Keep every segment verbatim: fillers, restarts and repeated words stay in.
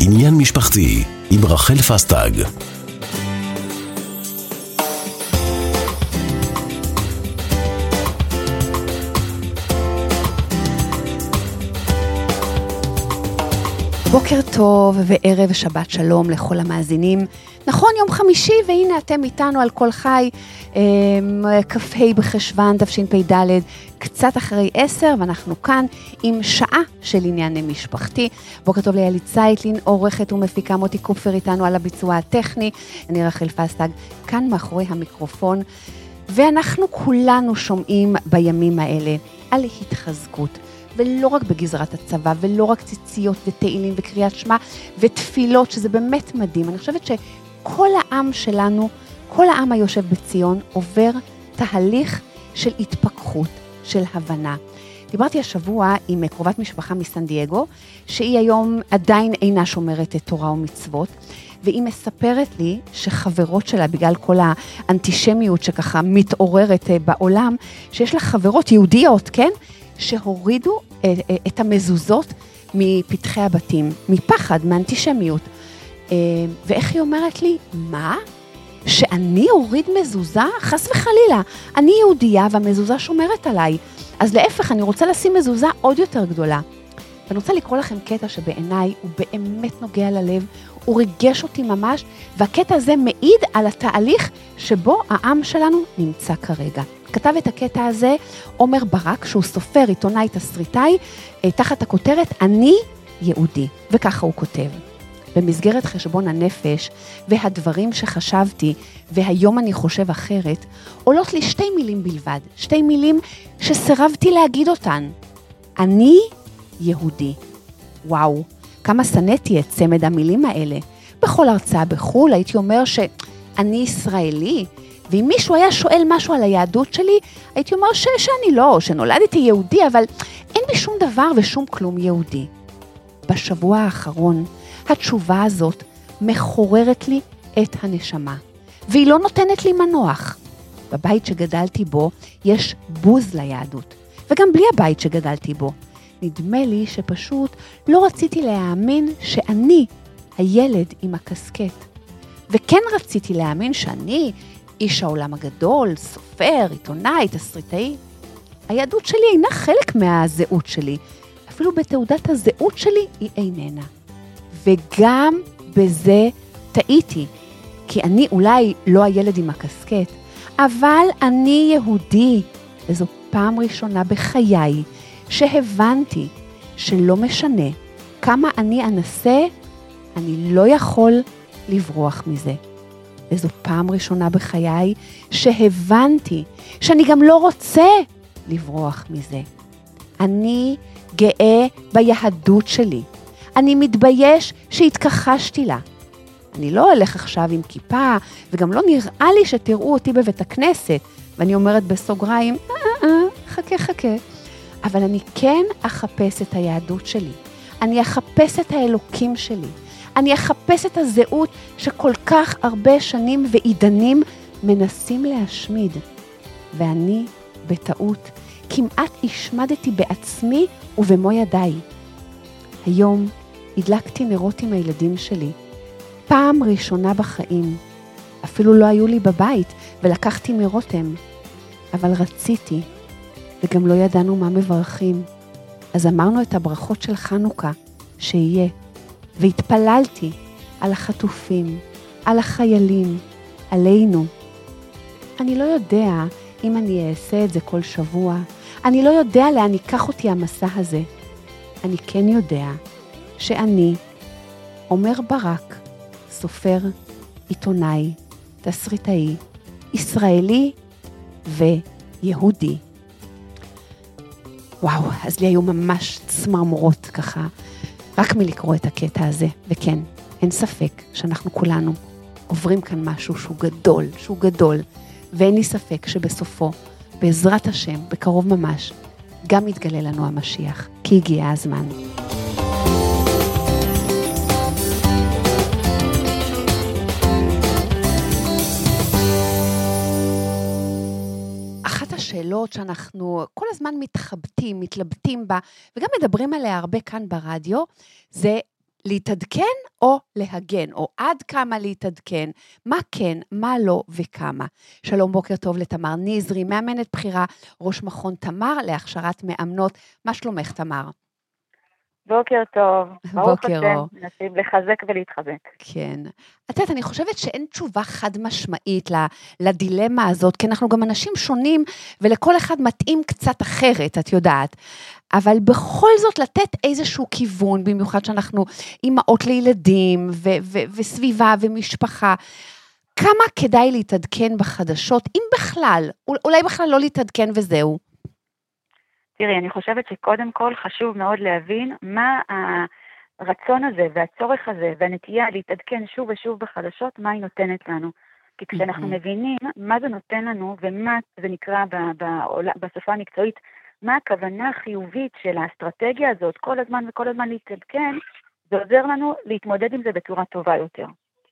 עניין משפחתי עם רחל פסטג. בוקר טוב וערב שבת שלום לכל המאזינים. נכון, יום חמישי, והנה אתם איתנו על כל חי, כ"ה בחשוון תשפ"ד, קצת אחרי עשר, ואנחנו כאן עם שעה של עניין משפחתי. בוקר טוב ליאלי צייטלין, עורכת ומפיקה, מוטי קופר איתנו על הביצוע הטכני, אני רחל פסטג, כאן מאחורי המיקרופון, ואנחנו כולנו שומעים בימים האלה על התחזקות, ולא רק בגזרת הצבא, ולא רק ציציות ותהילים וקריאת שמע ותפילות, שזה באמת מדהים. אני חושבת שכל העם שלנו, כל העם היושב בציון, עובר תהליך של התפכחות, של הבנה. דיברתי השבוע עם קרובת משפחה מסן דייגו, שהיא היום עדיין אינה שומרת את תורה ומצוות, והיא מספרת לי שחברות שלה, בגלל כל האנטישמיות שככה מתעוררת בעולם, שיש לה חברות יהודיות, כן? שהורידו את המזוזות מפתחי הבתים, מפחד, מאנטישמיות. ואיך היא אומרת לי, מה? שאני אוריד מזוזה? חס וחלילה. אני יהודייה והמזוזה שומרת עליי. אז להפך, אני רוצה לשים מזוזה עוד יותר גדולה. ואני רוצה לקרוא לכם קטע שבעיניי הוא באמת נוגע ללב, הוא ריגש אותי ממש, והקטע הזה מעיד על התהליך שבו העם שלנו נמצא כרגע. כתב את הקטע הזה עומר ברק, שהוא סופר, עיתונאי, תסריטאי, תחת הכותרת אני יהודי, וככה הוא כותב. במסגרת חשבון הנפש והדברים שחשבתי, והיום אני חושב אחרת, עולות לי שתי מילים בלבד, שתי מילים שסרבתי להגיד אותן. אני יהודי. וואו, כמה שנאתי את צמד המילים האלה. בכל הרצאה בחול הייתי אומר שאני ישראלי, ואם מישהו היה שואל משהו על היהדות שלי, הייתי אומר ש- שאני לא, שנולדתי יהודי, אבל אין בי שום דבר ושום כלום יהודי. בשבוע האחרון, התשובה הזאת מחוררת לי את הנשמה, והיא לא נותנת לי מנוח. בבית שגדלתי בו יש בוז ליהדות, וגם בלי הבית שגדלתי בו. נדמה לי שפשוט לא רציתי להאמין שאני הילד עם הקסקט. וכן רציתי להאמין שאני איש העולם הגדול, סופר, עיתונאי, תסריטאי. היהדות שלי אינה חלק מהזהות שלי. אפילו בתעודת הזהות שלי היא איננה. וגם בזה טעיתי. כי אני אולי לא הילד עם הקסקט, אבל אני יהודי. וזו פעם ראשונה בחיי שהבנתי שלא משנה כמה אני אנסה, אני לא יכול לברוח מזה. וזו פעם ראשונה בחיי שהבנתי שאני גם לא רוצה לברוח מזה. אני גאה ביהדות שלי. אני מתבייש שהתכחשתי לה. אני לא הולך עכשיו עם כיפה, וגם לא נראה לי שתראו אותי בבית הכנסת. ואני אומרת בסוגריים, אה, אה, חכה, חכה. אבל אני כן אחפש את היהדות שלי. אני אחפש את האלוקים שלי. אני אחפש את הזהות שכל כך הרבה שנים ועידנים מנסים להשמיד. ואני, בטעות, כמעט השמדתי בעצמי ובמו ידיי. היום הדלקתי נרות עם הילדים שלי. פעם ראשונה בחיים. אפילו לא היו לי בבית ולקחתי מרותם. אבל רציתי, וגם לא ידענו מה מברכים. אז אמרנו את הברכות של חנוכה, שיהיה. והתפללתי על החטופים, על החיילים, עלינו. אני לא יודע אם אני אעשה את זה כל שבוע. אני לא יודע לאן ייקח אותי המסע הזה. אני כן יודע שאני, עומר ברק, סופר, עיתונאי, תסריטאי, ישראלי ויהודי. וואו, אז לי היו ממש צמרמורות ככה, רק מלקרוא את הקטע הזה. וכן, אין ספק שאנחנו כולנו עוברים כאן משהו שהוא גדול, שהוא גדול, ואין לי ספק שבסופו, בעזרת השם, בקרוב ממש, גם יתגלה לנו המשיח, כי הגיע הזמן. אחת השאלות שאנחנו כל הזמן מתחבטים, מתלבטים בה, וגם מדברים עליה הרבה כאן ברדיו, זה להתעדכן או להגן, או עד כמה להתעדכן, מה כן, מה לא וכמה. שלום, בוקר טוב לתמר נזרי, מאמנת בחירה, ראש מכון תמר להכשרת מאמנות. מה שלומך תמר? בוקר טוב, ברוך בוקר השם, אור. נסיב לחזק ולהתחזק. כן. את יודעת, אני חושבת שאין תשובה חד משמעית לדילמה הזאת, כי אנחנו גם אנשים שונים, ולכל אחד מתאים קצת אחרת, את יודעת. אבל בכל זאת לתת איזשהו כיוון, במיוחד שאנחנו אימהות לילדים, ו- ו- וסביבה ומשפחה. כמה כדאי להתעדכן בחדשות, אם בכלל, אולי בכלל לא להתעדכן וזהו. תראי, אני חושבת שקודם כל חשוב מאוד להבין מה הרצון הזה והצורך הזה והנטייה להתעדכן שוב ושוב בחדשות, מה היא נותנת לנו. כי כשאנחנו מבינים מה זה נותן לנו ומה זה נקרא בשפה המקצועית, מה הכוונה החיובית של האסטרטגיה הזאת, כל הזמן וכל הזמן להתעדכן, זה עוזר לנו להתמודד עם זה בצורה טובה יותר.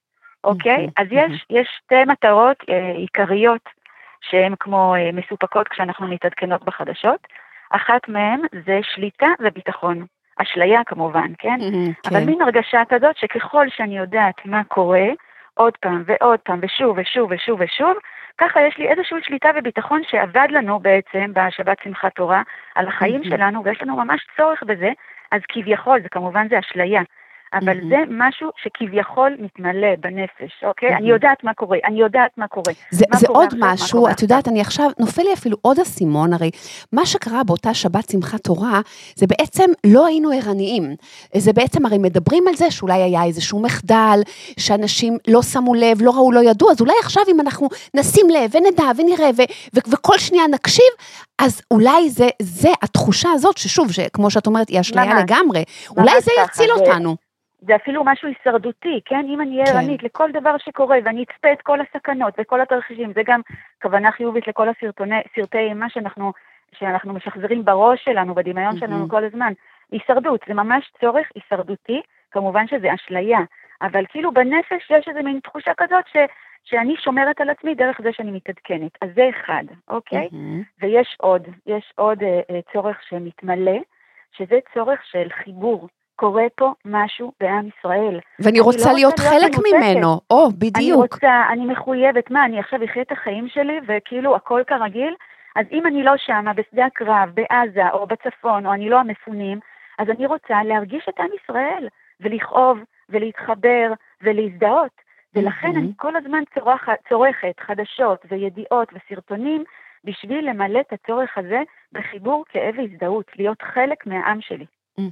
אוקיי? אז יש, יש שתי מטרות אה, עיקריות שהן כמו אה, מסופקות כשאנחנו מתעדכנות בחדשות. אחת מהן זה שליטה וביטחון. אשליה כמובן, כן? כן. אבל מין הרגשה כזאת שככל שאני יודעת מה קורה, עוד פעם ועוד פעם ושוב ושוב ושוב ושוב, ככה יש לי איזושהי שליטה וביטחון שעבד לנו בעצם בשבת שמחת תורה על החיים שלנו, ויש לנו ממש צורך בזה, אז כביכול, זה כמובן זה אשליה, אבל זה משהו שכביכול מתמלא בנפש, אוקיי? אני יודעת מה קורה, אני יודעת מה קורה. זה, זה עוד משהו, את יודעת, אני עכשיו, נופל לי אפילו עוד הסימון, הרי מה שקרה באותה שבת שמחת תורה, זה בעצם לא היינו ערניים. זה בעצם, הרי מדברים על זה, שאולי היה איזשהו מחדל, שאנשים לא שמו לב, לא ראו, לא ידעו, אז אולי עכשיו אם אנחנו נשים לב ונדע ונראה, ו- ו- וכל שנייה נקשיב, אז אולי זה, זה התחושה הזאת, ששוב, כמו שאת אומרת, היא אשליה לגמרי, אולי זה יציל אותנו. זה אפילו משהו הישרדותי, כן? אם אני אהיה ערנית לכל דבר שקורה, ואני אצפה את כל הסכנות וכל התרחישים, זה גם כוונה חיובית לכל הסרטוני, סרטי אימה שאנחנו, שאנחנו משחזרים בראש שלנו, בדמיון שלנו כל הזמן. הישרדות, זה ממש צורך הישרדותי, כמובן שזה אשליה, אבל כאילו בנפש יש איזו מין תחושה כזאת ש, שאני שומרת על עצמי דרך זה שאני מתעדכנת. אז זה אחד, אוקיי? ויש עוד, יש עוד אה, אה, צורך שמתמלא, שזה צורך של חיבור. קורה פה משהו בעם ישראל. ואני רוצה לא להיות רוצה חלק להיות ממנו, או, בדיוק. אני רוצה, אני מחויבת, מה, אני עכשיו אחיה את החיים שלי, וכאילו הכל כרגיל, אז אם אני לא שמה, בשדה הקרב, בעזה, או בצפון, או אני לא המפונים, אז אני רוצה להרגיש את עם ישראל, ולכאוב, ולהתחבר, ולהזדהות. ולכן אני כל הזמן צורכת, צורכת חדשות, וידיעות, וסרטונים, בשביל למלא את הצורך הזה, בחיבור כאב והזדהות, להיות חלק מהעם שלי.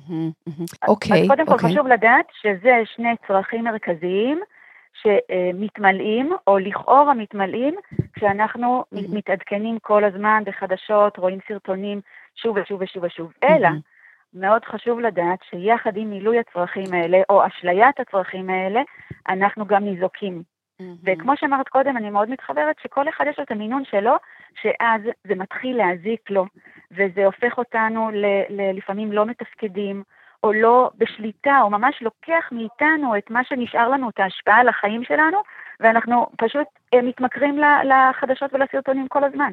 אוקיי. אז קודם כל חשוב לדעת שזה שני צרכים מרכזיים שמתמלאים, או לכאורה מתמלאים, כשאנחנו מתעדכנים כל הזמן בחדשות, רואים סרטונים שוב ושוב ושוב ושוב. אלא, מאוד חשוב לדעת שיחד עם מילוי הצרכים האלה, או אשליית הצרכים האלה, אנחנו גם ניזוקים. וכמו שאמרת קודם, אני מאוד מתחברת שכל אחד יש לו את המינון שלו, שאז זה מתחיל להזיק לו, וזה הופך אותנו ל- ל- לפעמים לא מתפקדים, או לא בשליטה, או ממש לוקח מאיתנו את מה שנשאר לנו, את ההשפעה על החיים שלנו, ואנחנו פשוט מתמכרים לחדשות ולסרטונים כל הזמן.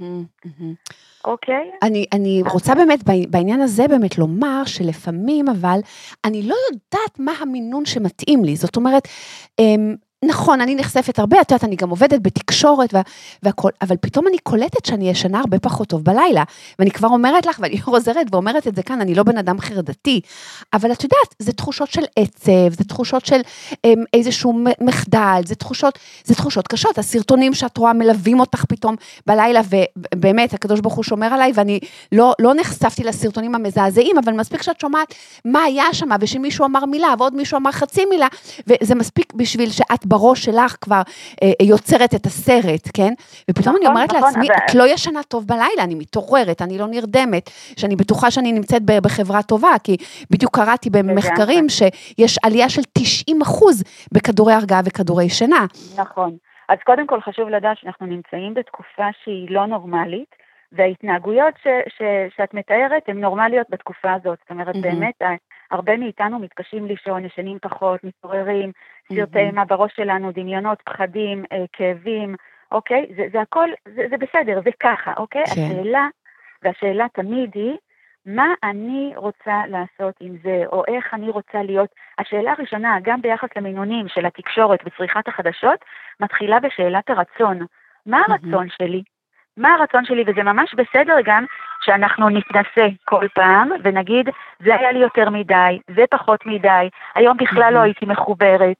אוקיי? אני, אני רוצה באמת בעניין הזה באמת לומר שלפעמים, אבל אני לא יודעת מה המינון שמתאים לי. זאת אומרת, נכון, אני נחשפת הרבה, את יודעת, אני גם עובדת בתקשורת והכל, אבל פתאום אני קולטת שאני ישנה הרבה פחות טוב בלילה, ואני כבר אומרת לך, ואני חוזרת ואומרת את זה כאן, אני לא בן אדם חרדתי, אבל את יודעת, זה תחושות של עצב, זה תחושות של אמ, איזשהו מחדל, זה תחושות, זה תחושות קשות, הסרטונים שאת רואה מלווים אותך פתאום בלילה, ובאמת, הקדוש ברוך הוא שומר עליי, ואני לא, לא נחשפתי לסרטונים המזעזעים, אבל מספיק שאת שומעת מה היה שם, ושמישהו אמר מילה, ועוד מישהו אמר חצי מילה, וזה מספיק בשביל שאת בראש שלך כבר אה, יוצרת את הסרט, כן? ופתאום נכון, אני אומרת נכון, לעצמי, אבל... את לא ישנה טוב בלילה, אני מתעוררת, אני לא נרדמת, שאני בטוחה שאני נמצאת בחברה טובה, כי בדיוק קראתי במחקרים שיש עלייה של תשעים אחוז בכדורי הרגעה וכדורי שינה. נכון. אז קודם כל חשוב לדעת שאנחנו נמצאים בתקופה שהיא לא נורמלית, וההתנהגויות ש, ש, שאת מתארת הן נורמליות בתקופה הזאת. זאת אומרת, mm-hmm. באמת, הרבה מאיתנו מתקשים לישון, ישנים פחות, מתעוררים, סרטי אימה בראש שלנו, דמיונות, פחדים, אה, כאבים, אוקיי? זה, זה הכל, זה, זה בסדר, זה ככה, אוקיי? כן. השאלה, והשאלה תמיד היא, מה אני רוצה לעשות עם זה, או איך אני רוצה להיות. השאלה הראשונה, גם ביחס למינונים של התקשורת וצריכת החדשות, מתחילה בשאלת הרצון. מה הרצון שלי? מה הרצון שלי? וזה ממש בסדר גם שאנחנו נתנסה כל פעם, ונגיד, זה היה לי יותר מדי, זה פחות מדי, היום בכלל לא הייתי מחוברת,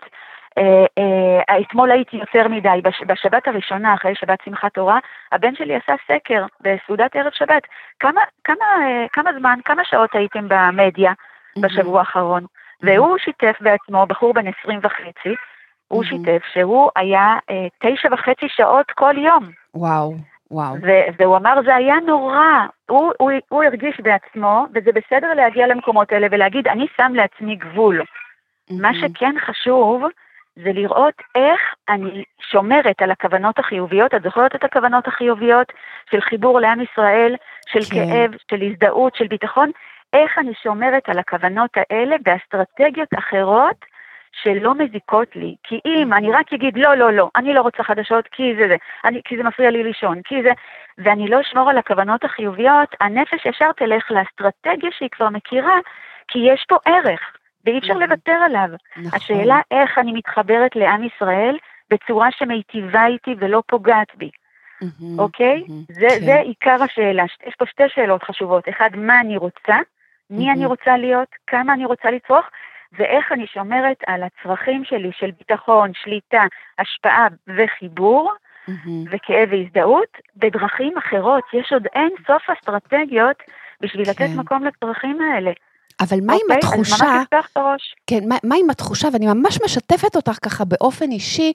אתמול הייתי יותר מדי, בשבת הראשונה, אחרי שבת שמחת תורה, הבן שלי עשה סקר בסעודת ערב שבת, כמה, כמה, כמה זמן, כמה שעות הייתם במדיה בשבוע האחרון, והוא שיתף בעצמו, בחור בן עשרים וחצי, הוא שיתף שהוא היה תשע וחצי שעות כל יום. וואו, וואו. והוא אמר, זה היה נורא, הוא, הוא, הוא הרגיש בעצמו, וזה בסדר להגיע למקומות האלה ולהגיד, אני שם לעצמי גבול. מה שכן חשוב, זה לראות איך אני שומרת על הכוונות החיוביות, את זוכרת את הכוונות החיוביות של חיבור לעם ישראל, של כן. כאב, של הזדהות, של ביטחון, איך אני שומרת על הכוונות האלה באסטרטגיות אחרות שלא מזיקות לי. כי אם אני רק אגיד לא, לא, לא, אני לא רוצה חדשות כי זה זה, אני, כי זה מפריע לי לישון, כי זה, ואני לא אשמור על הכוונות החיוביות, הנפש ישר תלך לאסטרטגיה שהיא כבר מכירה, כי יש פה ערך. ואי אפשר לוותר עליו. נכון. השאלה איך אני מתחברת לעם ישראל בצורה שמיטיבה איתי ולא פוגעת בי. Mm-hmm, אוקיי? Mm-hmm, זה, כן. זה עיקר השאלה. יש פה שתי שאלות חשובות. אחד, מה אני רוצה? מי mm-hmm. אני רוצה להיות? כמה אני רוצה לצרוך? ואיך אני שומרת על הצרכים שלי של ביטחון, שליטה, השפעה וחיבור, mm-hmm. וכאב והזדהות, בדרכים אחרות. יש עוד אין סוף אסטרטגיות בשביל כן. לתת מקום לצרכים האלה. אבל מה עם התחושה, כן, מה, מה עם התחושה, ואני ממש משתפת אותך ככה באופן אישי,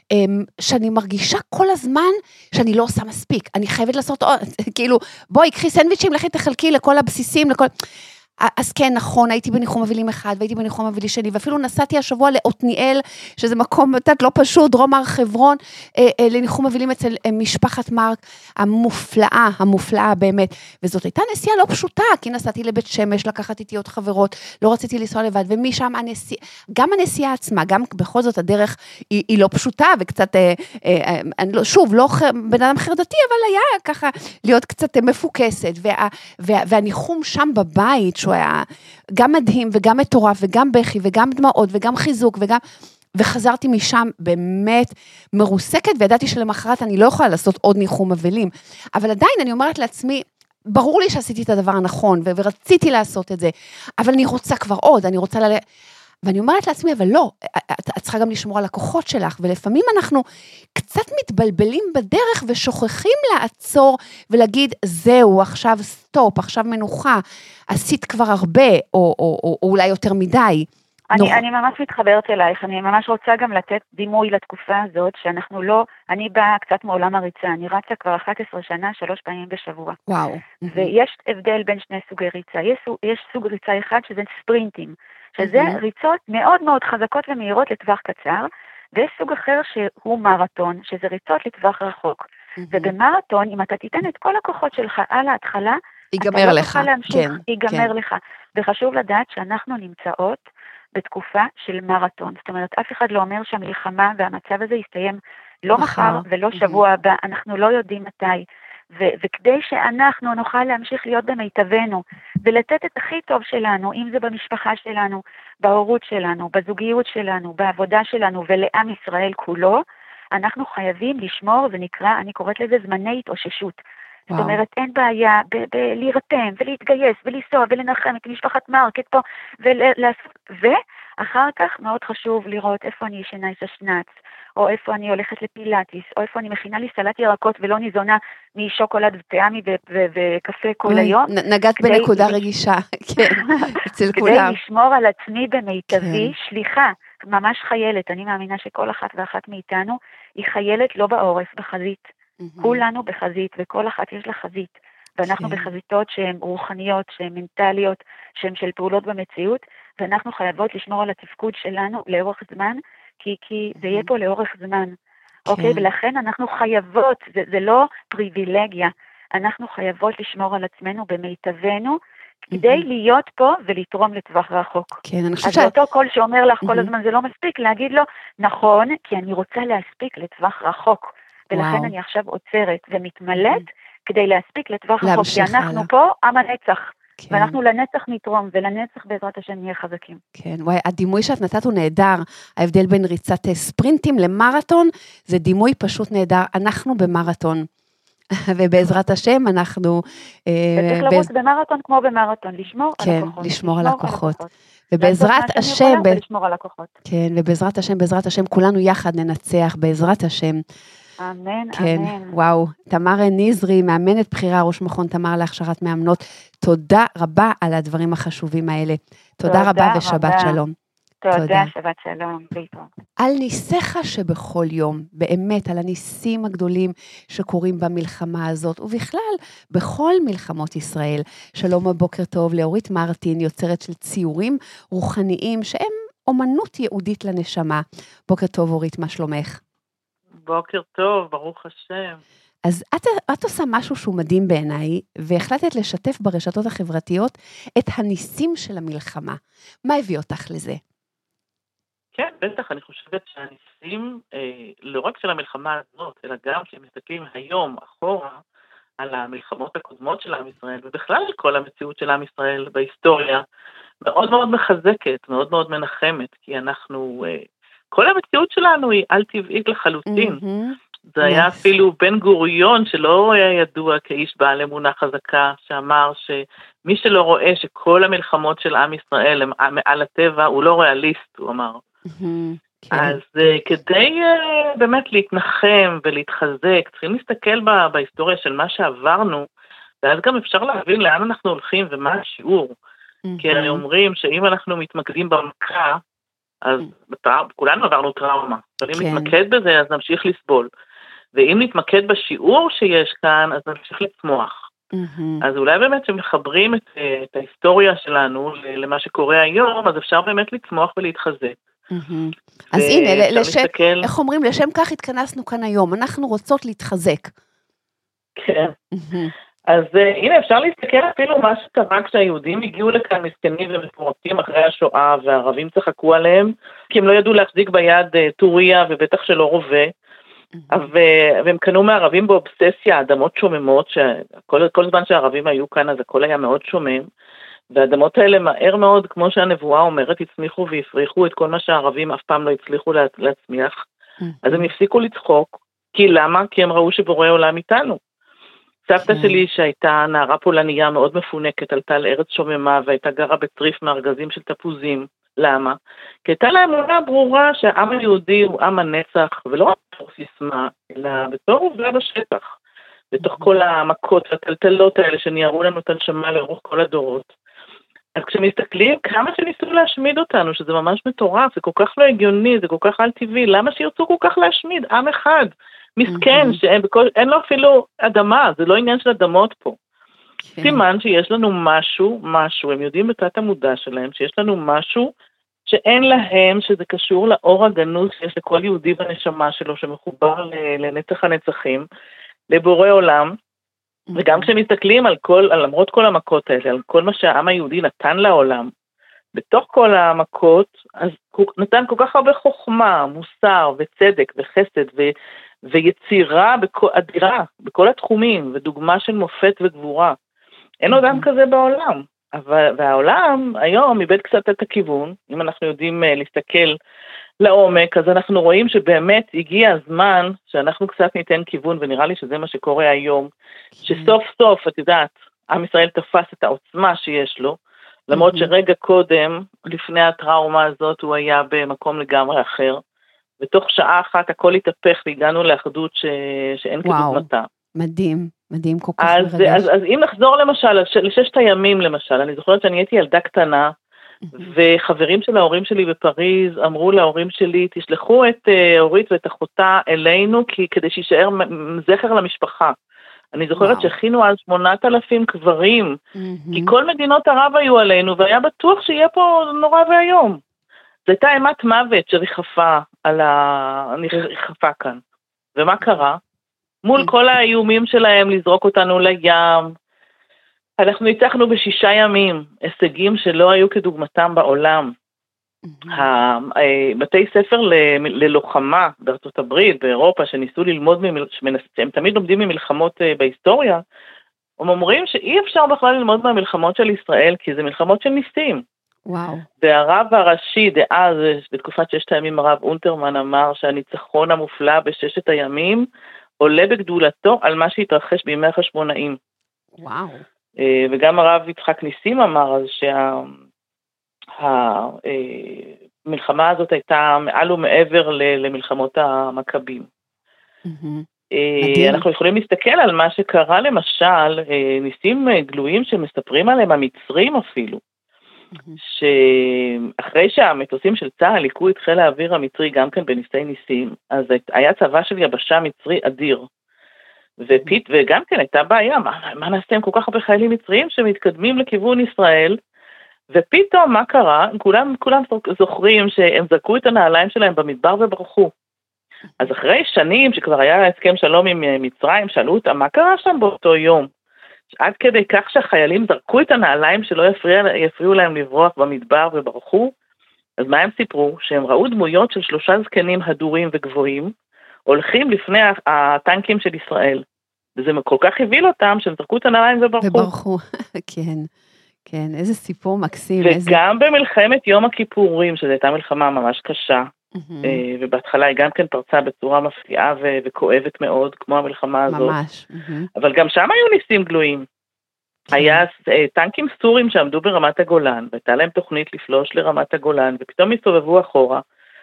שאני מרגישה כל הזמן שאני לא עושה מספיק, אני חייבת לעשות, כאילו, בואי, קחי סנדוויצ'ים, לכי תחלקי לכל הבסיסים, לכל... אז כן, נכון, הייתי בניחום אבלים אחד, והייתי בניחום אבלים שני, ואפילו נסעתי השבוע לעתניאל, שזה מקום קצת לא פשוט, דרום הר חברון, לניחום אבלים אצל משפחת מרק, המופלאה, המופלאה באמת, וזאת הייתה נסיעה לא פשוטה, כי נסעתי לבית שמש, לקחת איתי עוד חברות, לא רציתי לנסוע לבד, ומשם הנסיעה, גם הנסיעה עצמה, גם בכל זאת הדרך היא, היא לא פשוטה, וקצת, אה, אה, אה, שוב, לא בן אדם חרדתי, אבל היה ככה להיות קצת מפוקסת, וה, וה, והניחום שם בבית, שהוא היה גם מדהים וגם מטורף וגם בכי וגם דמעות וגם חיזוק וגם, וחזרתי משם באמת מרוסקת, וידעתי שלמחרת אני לא יכולה לעשות עוד ניחום אבלים, אבל עדיין אני אומרת לעצמי, ברור לי שעשיתי את הדבר הנכון, ורציתי לעשות את זה, אבל אני רוצה כבר עוד, אני רוצה ל... ואני אומרת לעצמי, אבל לא, את, את צריכה גם לשמור על הכוחות שלך, ולפעמים אנחנו קצת מתבלבלים בדרך, ושוכחים לעצור, ולהגיד, זהו, עכשיו סטופ, עכשיו מנוחה, עשית כבר הרבה, או, או, או, או אולי יותר מדי. אני, נור... אני ממש מתחברת אלייך, אני ממש רוצה גם לתת דימוי לתקופה הזאת, שאנחנו לא, אני באה קצת מעולם הריצה, אני רצה כבר אחת עשרה שנה, שלוש פעמים בשבוע. וואו. ויש הבדל בין שני סוגי ריצה, יש, יש סוג ריצה אחד שזה ספרינטים, שזה mm-hmm. ריצות מאוד מאוד חזקות ומהירות לטווח קצר, ויש סוג אחר שהוא מרתון, שזה ריצות לטווח רחוק. Mm-hmm. ובמרתון, אם אתה תיתן את כל הכוחות שלך על ההתחלה, ייגמר לך, כן, ייגמר כן. לך. וחשוב לדעת שאנחנו נמצאות בתקופה של מרתון. זאת אומרת, אף אחד לא אומר שהמלחמה והמצב הזה יסתיים לא מחר ולא שבוע הבא, אנחנו לא יודעים מתי. ו- וכדי שאנחנו נוכל להמשיך להיות במיטבנו, ולתת את הכי טוב שלנו, אם זה במשפחה שלנו, בהורות שלנו, בזוגיות שלנו, בעבודה שלנו, ולעם ישראל כולו, אנחנו חייבים לשמור, זה נקרא, אני קוראת לזה זמני התאוששות. וואו. זאת אומרת, אין בעיה בלהירתם, ולהתגייס, ולנסוע, ולנחם את משפחת מרק, את פה, ולעשות, ואחר כך מאוד חשוב לראות איפה אני ישנה את השנץ, או איפה אני הולכת לפילאטיס, או איפה אני מכינה לי סלט ירקות ולא ניזונה משוקולד וטעמי וקפה כל היום. נגעת בנקודה רגישה, כן, אצל כולם. כדי לשמור על עצמי במיטבי, שליחה, ממש חיילת, אני מאמינה שכל אחת ואחת מאיתנו היא חיילת לא בעורף, בחזית. כולנו בחזית, וכל אחת יש לה חזית, ואנחנו בחזיתות שהן רוחניות, שהן מנטליות, שהן של פעולות במציאות, ואנחנו חייבות לשמור על התפקוד שלנו לאורך זמן, כי, כי זה יהיה פה לאורך זמן, אוקיי? ולכן אנחנו חייבות, זה, זה לא פריבילגיה, אנחנו חייבות לשמור על עצמנו במיטבנו, כדי להיות פה ולתרום לטווח רחוק. כן, אני חושבת ש... אז אותו קול שאומר לך כל הזמן זה לא מספיק, להגיד לו, נכון, כי אני רוצה להספיק לטווח רחוק, ולכן אני עכשיו עוצרת ומתמלאת, כדי להספיק לטווח רחוק, כי אנחנו פה עם הנצח. כן. ואנחנו לנצח נתרום, ולנצח בעזרת השם נהיה חזקים. כן, וואי, הדימוי שאת נתת הוא נהדר, ההבדל בין ריצת ספרינטים למרתון, זה דימוי פשוט נהדר, אנחנו במרתון, ובעזרת השם אנחנו... וצריך לרוץ במרתון כמו במרתון, לשמור על כן, הכוחות. לשמור על הכוחות. ובעזרת השם, ולשמור על הכוחות. כן, ובעזרת השם, בעזרת השם, כולנו יחד ננצח, בעזרת השם. אמן, כן, אמן. וואו, תמר נזרי, מאמנת בחירה, ראש מכון תמר להכשרת מאמנות, תודה רבה על הדברים החשובים האלה. תודה, תודה רבה ושבת רבה. שלום. תודה, תודה, שבת שלום. להתראות. על ניסיך שבכל יום, באמת, על הניסים הגדולים שקורים במלחמה הזאת, ובכלל, בכל מלחמות ישראל. שלום הבוקר טוב לאורית מרטין, יוצרת של ציורים רוחניים, שהם אומנות יהודית לנשמה. בוקר טוב, אורית, מה שלומך? בוקר טוב, ברוך השם. אז את, את עושה משהו שהוא מדהים בעיניי, והחלטת לשתף ברשתות החברתיות את הניסים של המלחמה. מה הביא אותך לזה? כן, בטח, אני חושבת שהניסים, אה, לא רק של המלחמה הזאת, אלא גם כשמסתכלים היום אחורה על המלחמות הקודמות של עם ישראל, ובכלל כל המציאות של עם ישראל בהיסטוריה, מאוד מאוד מחזקת, מאוד מאוד מנחמת, כי אנחנו... אה, כל המציאות שלנו היא על טבעית לחלוטין. Mm-hmm. זה היה אפילו בן גוריון, שלא היה ידוע כאיש בעל אמונה חזקה, שאמר שמי שלא רואה שכל המלחמות של עם ישראל הם מעל הטבע, הוא לא ריאליסט, הוא אמר. Mm-hmm. אז uh, כדי uh, באמת להתנחם ולהתחזק, צריכים להסתכל ב- בהיסטוריה של מה שעברנו, ואז גם אפשר להבין לאן אנחנו הולכים ומה השיעור. Mm-hmm. כי הרי אומרים שאם אנחנו מתמקדים במכה, אז כולנו עברנו טראומה, אבל אם נתמקד בזה, אז נמשיך לסבול. ואם נתמקד בשיעור שיש כאן, אז נמשיך לצמוח. אז אולי באמת שמחברים את, את ההיסטוריה שלנו למה שקורה היום, אז אפשר באמת לצמוח ולהתחזק. אז הנה, איך אומרים, לשם כך התכנסנו כאן היום, אנחנו רוצות להתחזק. כן. אז uh, הנה, אפשר להסתכל אפילו מה שקרה כשהיהודים הגיעו לכאן מסכנים ומפורטים אחרי השואה, והערבים צחקו עליהם, כי הם לא ידעו להחזיק ביד uh, טוריה ובטח שלא רובה, mm-hmm. והם קנו מהערבים באובססיה, אדמות שוממות, שכל, כל זמן שהערבים היו כאן אז הכל היה מאוד שומם, והאדמות האלה מהר מאוד, כמו שהנבואה אומרת, הצמיחו והפריחו את כל מה שהערבים אף פעם לא הצליחו לה, להצמיח, mm-hmm. אז הם הפסיקו לצחוק, כי למה? כי הם ראו שבורא עולם איתנו. סבתא שלי שהייתה נערה פולניה מאוד מפונקת, עלתה על ארץ שוממה והייתה גרה בטריף מארגזים של תפוזים. למה? כי הייתה לה אמונה ברורה שהעם היהודי הוא עם הנצח, ולא רק בתור סיסמה, אלא בתור עובדה בשטח. בתוך כל המכות והטלטלות האלה שניירו לנו את הנשמה לאורך כל הדורות. אז כשמסתכלים כמה שניסו להשמיד אותנו, שזה ממש מטורף, זה כל כך לא הגיוני, זה כל כך על טבעי, למה שירצו כל כך להשמיד? עם אחד. מסכן, שאין בכל, אין לו אפילו אדמה, זה לא עניין של אדמות פה. כן. סימן שיש לנו משהו, משהו, הם יודעים בתת המודע שלהם, שיש לנו משהו שאין להם, שזה קשור לאור הגנוז שיש לכל יהודי בנשמה שלו, שמחובר לנצח הנצחים, לבורא עולם, וגם כשמסתכלים על כל, על למרות כל המכות האלה, על כל מה שהעם היהודי נתן לעולם, בתוך כל המכות, אז נתן כל כך הרבה חוכמה, מוסר וצדק וחסד ו... ויצירה בכל, אדירה, בכל התחומים, ודוגמה של מופת וגבורה. אין עוד עם כזה בעולם. אבל, והעולם היום איבד קצת את הכיוון, אם אנחנו יודעים uh, להסתכל לעומק, אז אנחנו רואים שבאמת הגיע הזמן שאנחנו קצת ניתן כיוון, ונראה לי שזה מה שקורה היום, שסוף סוף, את יודעת, עם ישראל תפס את העוצמה שיש לו, למרות שרגע קודם, לפני הטראומה הזאת, הוא היה במקום לגמרי אחר, בתוך שעה אחת הכל התהפך והגענו לאחדות ש... שאין כדוגמתה. מדהים, מדהים כל כך אז, מרגש. אז, אז אם נחזור למשל, לששת הימים למשל, אני זוכרת שאני הייתי ילדה קטנה, וחברים של ההורים שלי בפריז אמרו להורים שלי, תשלחו את אורית ואת אחותה אלינו, כי, כדי שישאר זכר למשפחה. אני זוכרת שהכינו על שמונת אלפים קברים, כי כל מדינות ערב היו עלינו, והיה בטוח שיהיה פה נורא והיום. זו הייתה אימת מוות שריחפה על ה... ריחפה כאן. ומה קרה? מול כל האיומים שלהם לזרוק אותנו לים, אנחנו ניצחנו בשישה ימים, הישגים שלא היו כדוגמתם בעולם. בתי ספר ללוחמה בארצות הברית, באירופה, שניסו ללמוד, הם תמיד לומדים ממלחמות בהיסטוריה, הם אומרים שאי אפשר בכלל ללמוד מהמלחמות של ישראל, כי זה מלחמות של ניסים. וואו. והרב הראשי דאז, בתקופת ששת הימים, הרב אונטרמן אמר שהניצחון המופלא בששת הימים, עולה בגדולתו על מה שהתרחש בימי החשמונאים. וואו. וגם הרב יצחק ניסים אמר אז שהמלחמה הזאת הייתה מעל ומעבר למלחמות המכבים. אנחנו יכולים להסתכל על מה שקרה למשל, ניסים גלויים שמספרים עליהם המצרים אפילו, שאחרי שהמטוסים של צה"ל היקו את חיל האוויר המצרי גם כן בניסי ניסים, אז היה צבא של יבשה מצרי אדיר, ופית, וגם כן הייתה בעיה, מה, מה נעשה עם כל כך הרבה חיילים מצריים שמתקדמים לכיוון ישראל, ופתאום מה קרה? כולם, כולם זוכרים שהם זרקו את הנעליים שלהם במדבר וברחו. אז אחרי שנים שכבר היה הסכם שלום עם מצרים, שאלו אותם מה קרה שם באותו יום, עד כדי כך שהחיילים זרקו את הנעליים שלא יפריע, יפריעו להם לברוח במדבר וברחו. אז מה הם סיפרו? שהם ראו דמויות של שלושה זקנים הדורים וגבוהים, הולכים לפני הטנקים של ישראל. וזה כל כך הביל אותם שהם זרקו את הנעליים וברחו. וברחו, כן, כן, איזה סיפור מקסים. וגם איזה... במלחמת יום הכיפורים, שזו הייתה מלחמה ממש קשה, mm-hmm. ובהתחלה היא גם כן פרצה בצורה מפתיעה ו- וכואבת מאוד, כמו המלחמה הזאת. ממש. Mm-hmm. אבל גם שם היו ניסים גלויים. כן. היה טנקים סורים שעמדו ברמת הגולן, והייתה להם תוכנית לפלוש לרמת הגולן, ופתאום הסתובבו אחורה,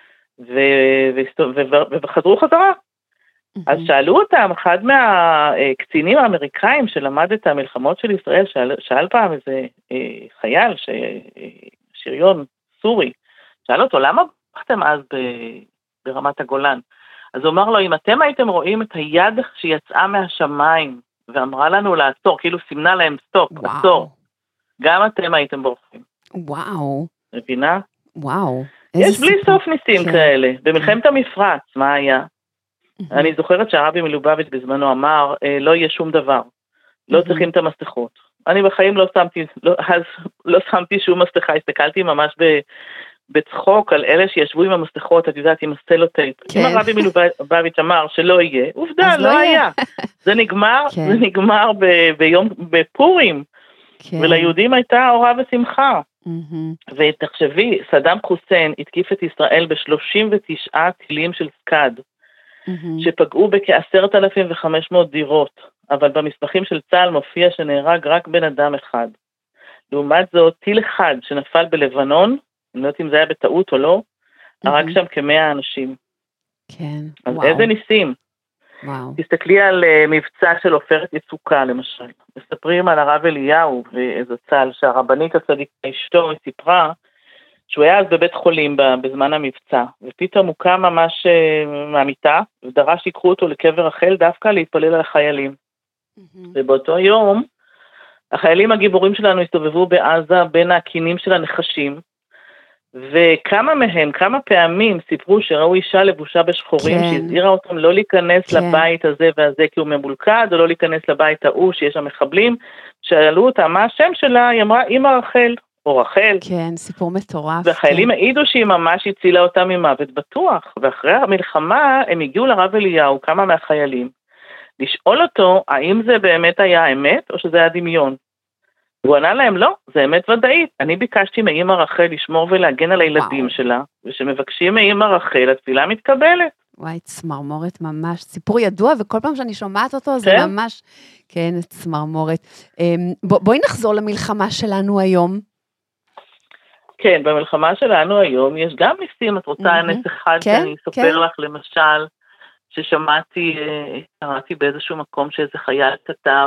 ו- ו- וחזרו חזרה. Mm-hmm. אז שאלו אותם, אחד מהקצינים האמריקאים שלמד את המלחמות של ישראל, שאל, שאל פעם איזה אה, חייל, ש, אה, שריון סורי, שאל אותו, למה ברחתם אז ב, ברמת הגולן? אז הוא אמר לו, אם אתם הייתם רואים את היד שיצאה מהשמיים, ואמרה לנו לעצור, כאילו סימנה להם סטופ, וואו. עצור, גם אתם הייתם בורחים. וואו. מבינה? וואו. יש בלי סוף ניסים כן. כאלה. במלחמת המפרץ, מה היה? אני זוכרת שהרבי מלובביץ' בזמנו אמר, לא יהיה שום דבר, לא צריכים את המסכות. אני בחיים לא שמתי, לא, אז לא שמתי שום מסכה, הסתכלתי ממש בצחוק על אלה שישבו עם המסכות, את יודעת, עם הסלוטייפ. אם הרבי מלובביץ' אמר שלא יהיה, עובדה, לא היה. זה נגמר, זה נגמר ביום, בפורים, וליהודים הייתה אורה ושמחה. ותחשבי, סדאם חוסיין התקיף את ישראל ב-שלושים ותשעה טילים של סקאד, שפגעו בכ-עשרת אלפים וחמש מאות דירות, אבל במסמכים של צה"ל מופיע שנהרג רק בן אדם אחד. לעומת זאת, טיל אחד שנפל בלבנון, אני לא יודעת אם זה היה בטעות או לא, הרג שם כמאה אנשים. כן, אז וואו. איזה ניסים. וואו. תסתכלי על uh, מבצע של עופרת יצוקה, למשל. מספרים על הרב אליהו ואיזה צה"ל, שהרבנית הצדיקה אשתו סיפרה, שהוא היה אז בבית חולים בזמן המבצע, ופתאום הוא קם ממש מהמיטה, ודרש שיקחו אותו לקבר רחל דווקא להתפלל על החיילים. Mm-hmm. ובאותו יום, החיילים הגיבורים שלנו הסתובבו בעזה בין הקינים של הנחשים, וכמה מהם, כמה פעמים סיפרו שראו אישה לבושה בשחורים, כן. שהזהירה אותם לא להיכנס כן. לבית הזה והזה כי הוא ממולכד, או לא להיכנס לבית ההוא שיש שם מחבלים, שאלו אותה מה השם שלה, היא אמרה אמא רחל. או רחל. כן, סיפור מטורף. והחיילים כן. העידו שהיא ממש הצילה אותם ממוות בטוח, ואחרי המלחמה הם הגיעו לרב אליהו, כמה מהחיילים, לשאול אותו האם זה באמת היה אמת או שזה היה דמיון. הוא ענה להם לא, זה אמת ודאית, אני ביקשתי מאמא רחל לשמור ולהגן על הילדים וואו. שלה, ושמבקשים מאמא רחל, התפילה מתקבלת. וואי, צמרמורת ממש, סיפור ידוע, וכל פעם שאני שומעת אותו, זה כן? ממש, כן, צמרמורת. בוא, בואי נחזור למלחמה שלנו היום. כן, במלחמה שלנו היום יש גם ניסים, את רוצה mm-hmm. נס אחד כן, שאני אספר כן. לך, למשל, ששמעתי, שמעתי באיזשהו מקום שאיזה חייל כתב,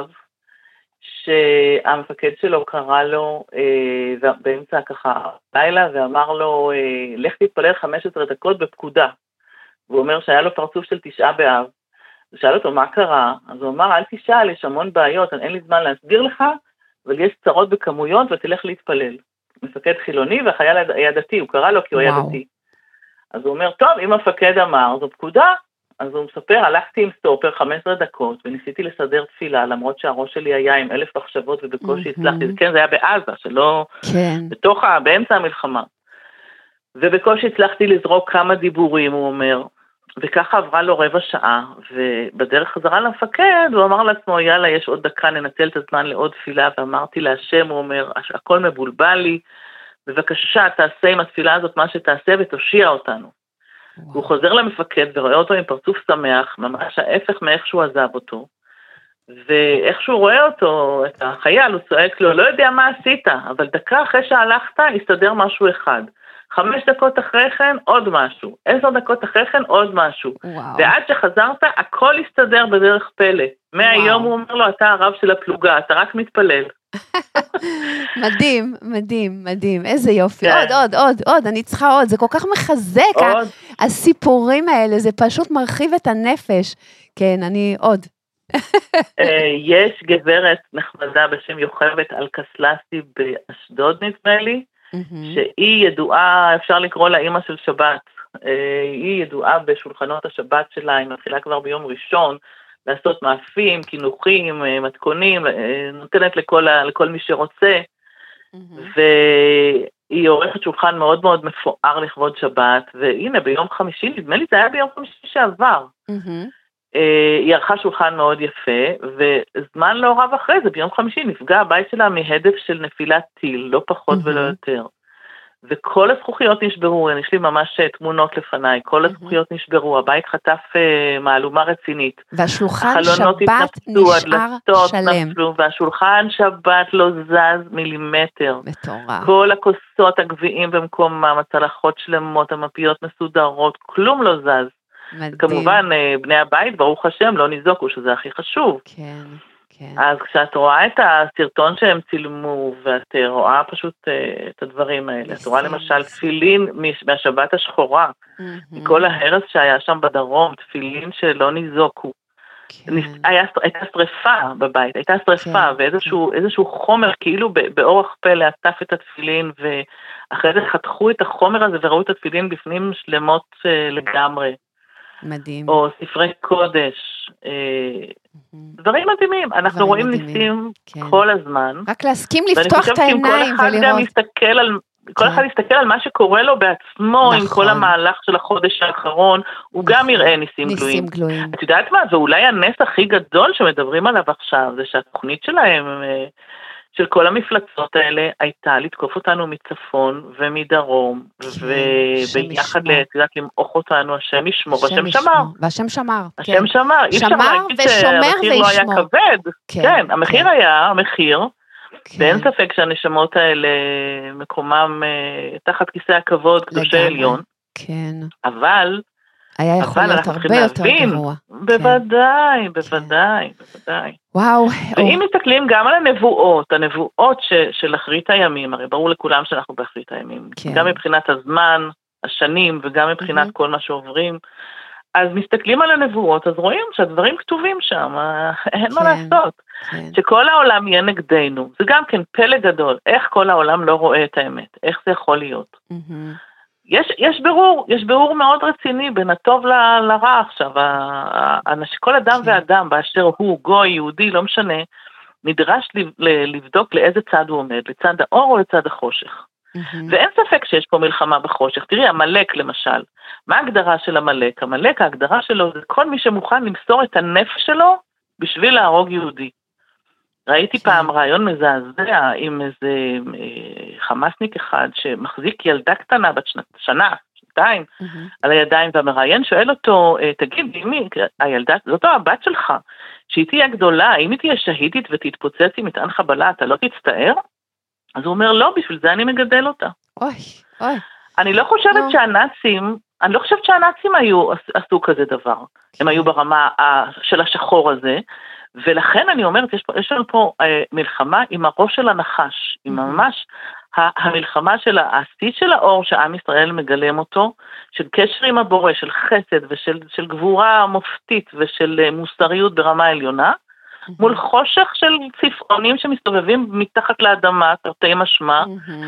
שהמפקד שלו קרא לו אה, באמצע ככה לילה, ואמר לו, אה, לך תתפלל חמש עשרה דקות בפקודה. והוא אומר שהיה לו פרצוף של תשעה באב. הוא שאל אותו, מה קרה? אז הוא אמר, אל תשאל, יש המון בעיות, אין לי זמן להסביר לך, אבל יש צרות בכמויות ותלך להתפלל. מפקד חילוני והחייל היה דתי, הוא קרא לו כי הוא וואו. היה דתי. אז הוא אומר, טוב, אם המפקד אמר, זו פקודה, אז הוא מספר, הלכתי עם סטופר חמש עשרה דקות, וניסיתי לסדר תפילה, למרות שהראש שלי היה עם אלף מחשבות, ובקושי הצלחתי, כן, זה היה בעזה, שלא, כן. בתוך, באמצע המלחמה. ובקושי הצלחתי לזרוק כמה דיבורים, הוא אומר, וככה עברה לו רבע שעה, ובדרך חזרה למפקד, הוא אמר לעצמו, יאללה, יש עוד דקה, ננצל את הזמן לעוד תפילה, ואמרתי להשם, הוא אומר, הכל מבולבל לי, בבקשה, תעשה עם התפילה הזאת מה שתעשה, ותושיע אותנו. וואו. הוא חוזר למפקד, ורואה אותו עם פרצוף שמח, ממש ההפך מאיך שהוא עזב אותו, ואיך שהוא רואה אותו, את החייל, הוא צועק לו, לא יודע מה עשית, אבל דקה אחרי שהלכת, הסתדר משהו אחד. חמש דקות אחרי כן, עוד משהו. עשר דקות אחרי כן, עוד משהו. וואו. ועד שחזרת, הכל הסתדר בדרך פלא. מהיום הוא אומר לו, אתה הרב של הפלוגה, אתה רק מתפלל. מדהים, מדהים, מדהים. איזה יופי. כן. עוד, עוד, עוד, עוד, אני צריכה עוד. זה כל כך מחזק, עוד. הסיפורים האלה, זה פשוט מרחיב את הנפש. כן, אני עוד. יש גברת נחמדה בשם יוכבת אלקסלסי באשדוד, נדמה לי, שהיא ידועה, אפשר לקרוא לה אמא של שבת, היא ידועה בשולחנות השבת שלה, היא מתחילה כבר ביום ראשון, לעשות מאפים, כינוחים, מתכונים, נותנת לכל, לכל מי שרוצה, והיא עורכת שולחן מאוד מאוד מפואר לכבוד שבת, והנה ביום חמישי, נדמה לי זה היה ביום חמישי שעבר, היא ערכה שולחן מאוד יפה, וזמן לא רב אחרי זה, ביום חמישי נפגע הבית שלה מהדף של נפילת טיל, לא פחות ולא יותר. וכל הזכוכיות נשברו, יש לי ממש תמונות לפניי, כל הזכוכיות נשברו, הבית חטף מהלומה רצינית. והשולחן שבת נשאר שלם. נפלו, והשולחן שבת לא זז מילימטר. מטורף. כל הכוסות הגביעים במקומם, הצלחות שלמות, המפיות מסודרות, כלום לא זז. מדהים. כמובן, בני הבית, ברוך השם, לא ניזוקו, שזה הכי חשוב. כן, כן. אז כשאת רואה את הסרטון שהם צילמו, ואת רואה פשוט את הדברים האלה, את רואה למשל תפילין מהשבת השחורה, מכל ההרס שהיה שם בדרום, תפילין שלא ניזוקו. הייתה שריפה בבית, הייתה שריפה, ואיזשהו חומר, כאילו באורח פלא, עטף את התפילין, ואחרי זה חתכו את החומר הזה, וראו את התפילין בפנים שלמות לגמרי. מדהים. או ספרי קודש, דברים מדהימים, אנחנו רואים ניסים כל הזמן. רק להסכים לפתוח את העיניים ולראות. כל אחד יסתכל על מה שקורה לו בעצמו, עם כל המהלך של החודש האחרון, הוא גם יראה ניסים גלויים. את יודעת מה, זה אולי הנס הכי גדול שמדברים עליו עכשיו, זה שהתוכנית שלהם, של כל המפלצות האלה, הייתה לתקוף אותנו מצפון ומדרום, וביחד לתת למעוך אותנו, השם ישמור, השם שמר. והשם שמר. השם שמר. שמר ושומר וישמור. המחיר לא היה כבד. כן, המחיר היה, המחיר, ואין ספק שהנשמות האלה מקומם תחת כיסא הכבוד, קדושי עליון. כן. אבל, היה יכול להיות הרבה יותר גרוע. בוודאי, בוודאי, בוודאי. וואו. ואם מסתכלים גם על הנבואות, הנבואות של אחרית הימים, הרי ברור לכולם שאנחנו באחרית הימים, גם מבחינת הזמן, השנים, וגם מבחינת כל מה שעוברים, אז מסתכלים על הנבואות, אז רואים שהדברים כתובים שם, אין מה לעשות. שכל העולם יהיה נגדנו, זה גם כן פלא גדול, איך כל העולם לא רואה את האמת, איך זה יכול להיות. יש, יש ברור, יש ברור מאוד רציני בין הטוב ל, לרע עכשיו, כל אדם ואדם באשר הוא, גוי, יהודי, לא משנה, נדרש לבדוק לאיזה צד הוא עומד, לצד האור או לצד החושך. ואין ספק שיש פה מלחמה בחושך. תראי, המלאק למשל, מה ההגדרה של המלאק? המלאק, ההגדרה שלו זה כל מי שמוכן למסור את הנפש שלו בשביל להרוג יהודי. ראיתי פעם רעיון מזעזע עם איזה חמאסניק אחד שמחזיק ילדה קטנה בת שנה, שנתיים, על הידיים, והמראיין שואל אותו, תגיד, מי, הילדה, זאת הבת שלך, שהיא תהיה גדולה, אם היא תהיה שהידית ותתפוצץ עם מטען חבלה, אתה לא תצטער? אז הוא אומר, לא, בשביל זה אני מגדל אותה. אוי, אוי. אני לא חושבת שהנאצים, אני לא חושבת שהנאצים היו, עשו כזה דבר. הם היו ברמה של השחור הזה, ולכן אני אומרת, יש, פה, יש לנו פה אה, מלחמה עם הראש של הנחש, עם ממש המלחמה של העשית של האור שעם ישראל מגלם אותו, של קשר עם הבורא, של חסד ושל של גבורה מופתית ושל מוסריות ברמה העליונה, מול חושך של צפעונים שמסתובבים מתחת לאדמה, תרתי משמע,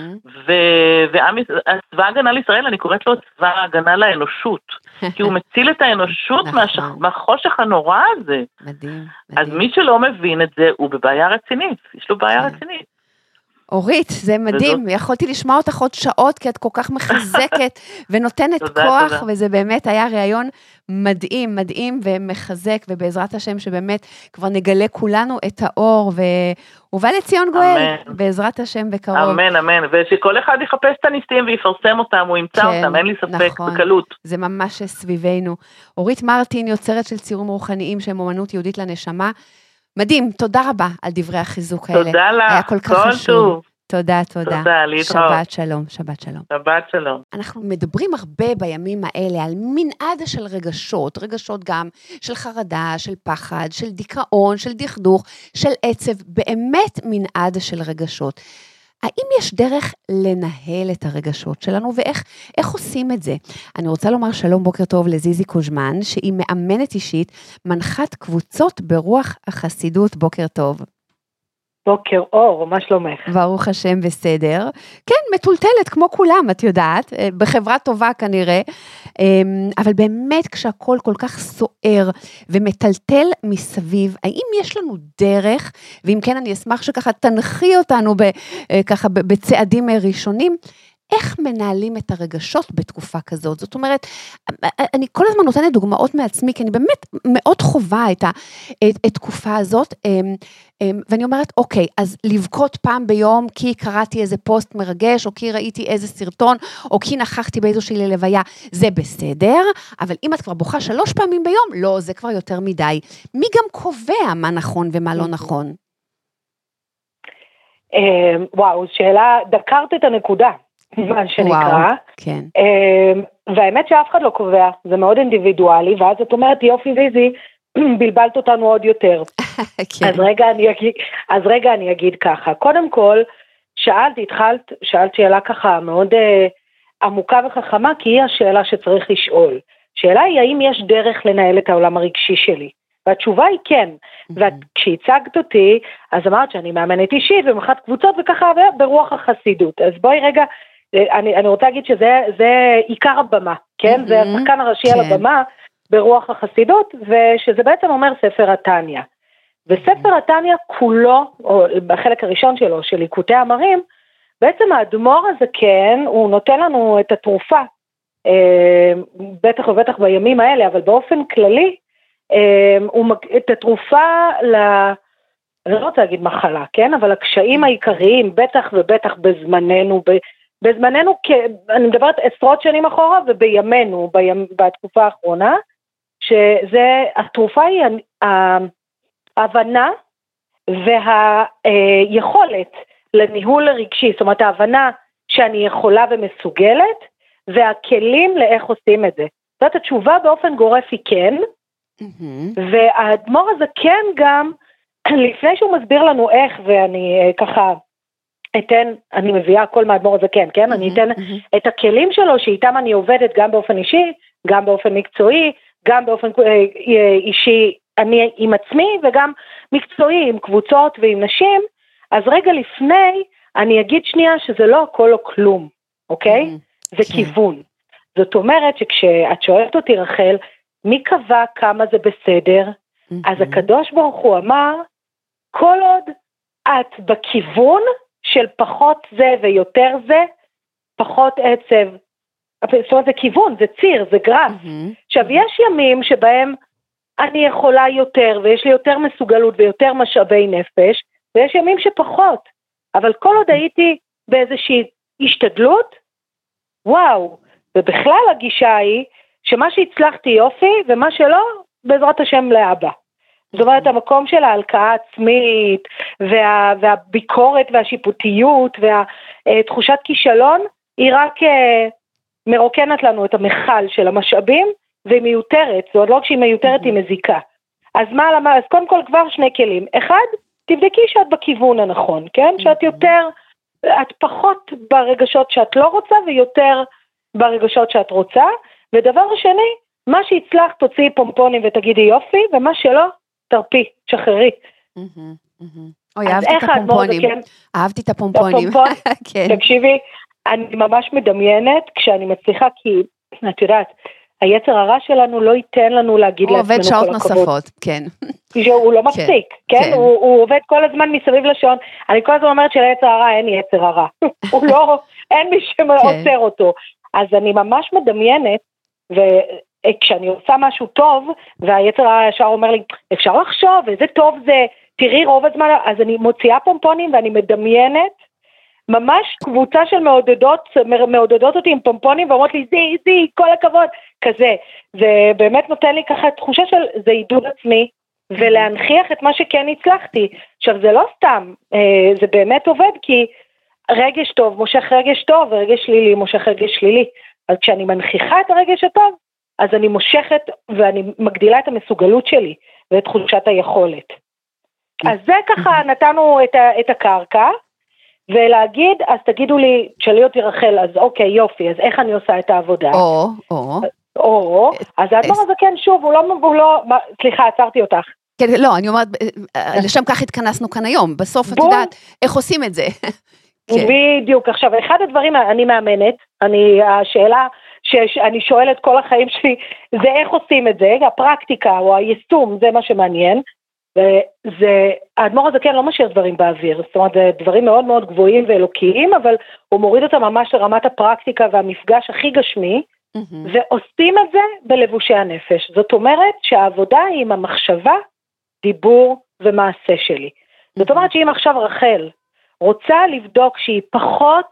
וצבא הגנה לישראל, אני קוראת לו צבא הגנה לאנושות, כי הוא מציל את האנושות מהחושך הנורא הזה. מדהים. אז מי שלא מבין את זה, הוא בבעיה רצינית, יש לו בעיה רצינית. אורית, זה מדהים, וזאת... יכולתי לשמוע אותך עוד שעות, כי את כל כך מחזקת ונותנת תודה, כוח, תודה. וזה באמת היה רעיון מדהים, מדהים ומחזק, ובעזרת השם שבאמת כבר נגלה כולנו את האור, ובא לציון גואל, בעזרת השם בקרוב. אמן, אמן, ושכל אחד יחפש את הניסים ויפרסם אותם, הוא ימצא כן, אותם, אין לי ספק, נכון, בקלות. זה ממש סביבנו. אורית מרטין, יוצרת של ציורים רוחניים, שהם אומנות יהודית לנשמה, מדהים, תודה רבה על דברי החיזוק האלה. תודה לך, היה כל כך חשוב. תודה, תודה. תודה, להתראות. שבת שלום, שבת שלום. שבת שלום. אנחנו מדברים הרבה בימים האלה על מנעד של רגשות, רגשות גם של חרדה, של פחד, של דיכאון, של דכדוך, של עצב, באמת מנעד של רגשות. האם יש דרך לנהל את הרגשות שלנו, ואיך איך עושים את זה? אני רוצה לומר שלום, בוקר טוב לזיזי קוז'מן, שהיא מאמנת אישית, מנחת קבוצות ברוח החסידות, בוקר טוב. בוקר אור, מה שלומך? ברוך השם בסדר. כן, מטולטלת כמו כולם, את יודעת, בחברה טובה כנראה, אבל באמת כשהכל כל כך סוער ומטלטל מסביב, האם יש לנו דרך, ואם כן אני אשמח שככה תנחי אותנו ככה בצעדים ראשונים, איך מנהלים את הרגשות בתקופה כזאת? זאת אומרת, אני כל הזמן נותנת דוגמאות מעצמי, כי אני באמת מאוד חובה את התקופה הזאת, ואני אומרת, אוקיי, אז לבכות פעם ביום, כי קראתי איזה פוסט מרגש, או כי ראיתי איזה סרטון, או כי נכחתי באיזושהי ללוויה, זה בסדר, אבל אם את כבר בוכה שלוש פעמים ביום, לא, זה כבר יותר מדי. מי גם קובע מה נכון ומה לא נכון? וואו, שאלה, דקרת את הנקודה. מה שנקרא, וואו, כן. והאמת שאף אחד לא קובע, זה מאוד אינדיבידואלי, ואז את אומרת, יופי זיזי, בלבלת אותנו עוד יותר. כן. אז רגע אני אגיד, אז רגע אני אגיד ככה, קודם כל, שאלת, התחלת, שאלת שאלה ככה מאוד אה, עמוקה וחכמה, כי היא השאלה שצריך לשאול. שאלה היא, האם יש דרך לנהל את העולם הרגשי שלי? והתשובה היא כן, וכשהצגת אותי, אז אמרת שאני מאמנת אישית, ומחת קבוצות וככה ברוח החסידות, אז בואי רגע, אני, אני רוצה להגיד שזה זה עיקר הבמה, כן? זה השחקן הראשי על הבמה ברוח החסידות, ושזה בעצם אומר ספר התניא. וספר התניא כולו, או בחלק הראשון שלו, של ליקוטי המרים, בעצם האדמו"ר הזה כן, הוא נותן לנו את התרופה, בטח ובטח בימים האלה, אבל באופן כללי, את התרופה, אני לא רוצה להגיד מחלה, כן? אבל הקשיים העיקריים, בטח ובטח בזמננו, בזמננו, אני מדברת עשרות שנים אחורה, ובימינו, בתקופה האחרונה, שזה, התרופה היא ההבנה והיכולת לניהול רגשי, זאת אומרת ההבנה שאני יכולה ומסוגלת, והכלים לאיך עושים את זה. זאת התשובה באופן גורף היא כן, והאדמו"ר הזה כן גם, לפני שהוא מסביר לנו איך, ואני ככה אתן, אני מביאה כל מהאדמו"ר הזה כן, כן? אני אתן את הכלים שלו, שאיתם אני עובדת גם באופן אישי, גם באופן מקצועי, גם באופן אישי אני עם עצמי, וגם מקצועי עם קבוצות ועם נשים. אז רגע לפני, אני אגיד שנייה שזה לא הכל או כלום, אוקיי? זה כיוון. זאת אומרת שכשאת שואלת אותי רחל, מי קבע כמה זה בסדר? אז הקדוש ברוך הוא אמר, כל עוד את בכיוון של פחות זה ויותר זה, פחות עצב. זאת אומרת, זה כיוון, זה ציר, זה גרף. עכשיו, יש ימים שבהם אני יכולה יותר, ויש לי יותר מסוגלות ויותר משאבי נפש, ויש ימים שפחות. אבל כל עוד הייתי באיזושהי השתדלות, וואו, ובכלל הגישה היא, שמה שהצלחתי יופי, ומה שלא, בעזרת השם לאבא. זאת אומרת, המקום של ההלקאה עצמית, וה, והביקורת והשיפוטיות, והתחושת כישלון, היא רק מרוקנת לנו את המחל של המשאבים, והיא מיותרת, זאת אומרת, לא כשהיא מיותרת, היא מזיקה. אז מה, למה, אז קודם כל כבר שני כלים. אחד, תבדקי שאת בכיוון הנכון, כן? שאת יותר, את פחות ברגשות שאת לא רוצה, ויותר ברגשות שאת רוצה, ודבר השני, מה שהצלח תוציאי פומפונים ותגידי יופי, ומה שלא, תרפי, שחררי. אוי, אהבתי את הפומפונים. אהבתי את הפומפונים. תקשיבי, אני ממש מדמיינת, כשאני מצליחה, כי את יודעת, היצר הרע שלנו לא ייתן לנו להגיד לעצמנו כל הכבוד. הוא עובד שעות נוספות, כן. הוא לא מפסיק, כן? הוא עובד כל הזמן מסביב לשעון. אני כל הזמן אומרת שליצר הרע אין יצר הרע. הוא לא, אין מי שעוצר אותו. אז אני ממש מדמיינת, וכשאני עושה משהו טוב, והיצר הרע ישר אומר לי, אפשר לחשוב, איזה טוב זה, תראי רוב הזמן, אז אני מוציאה פומפונים ואני מדמיינת, ממש קבוצה של מעודדות, מעודדות אותי עם פומפונים, ואומרות לי, זי, זי, כל הכבוד, כזה. זה באמת נותן לי ככה תחושה של, זה עידוד עצמי, ולהנחיח את מה שכן הצלחתי. עכשיו, זה לא סתם, זה באמת עובד, כי רגש טוב מושך רגש טוב, ורגש שלילי מושך רגש שלילי. אז כשאני מנחיחה את הרגש הטוב, אז אני מושכת, ואני מגדילה את המסוגלות שלי, ואת תחושת היכולת. אז זה ככה, נתנו את, ה, את הקרקע, ולהגיד, אז תגידו לי, תשאלי אותי רחל, אז אוקיי, יופי, אז איך אני עושה את העבודה? או, או. או, אז האדמו"ר הזה כן, שוב, הוא לא, הוא לא, סליחה, עצרתי אותך. כן, לא, אני אומרת, לשם כך התכנסנו כאן היום, בסוף את יודעת, איך עושים את זה? בדיוק, עכשיו, אחד הדברים, אני מאמנת, אני, השאלה שאני שואלת כל החיים שלי, זה איך עושים את זה, הפרקטיקה או היישום, זה מה שמעניין, וזה, האדמו"ר הזה כן לא משאיר דברים באוויר, זאת אומרת, זה דברים מאוד מאוד גבוהים ואלוקיים, אבל הוא מוריד אותם ממש לרמת הפרקטיקה והמפגש הכי גשמי, mm-hmm. ועושים את זה בלבושי הנפש. זאת אומרת שהעבודה היא עם המחשבה, דיבור ומעשה שלי. Mm-hmm. זאת אומרת שאם עכשיו רחל רוצה לבדוק שהיא פחות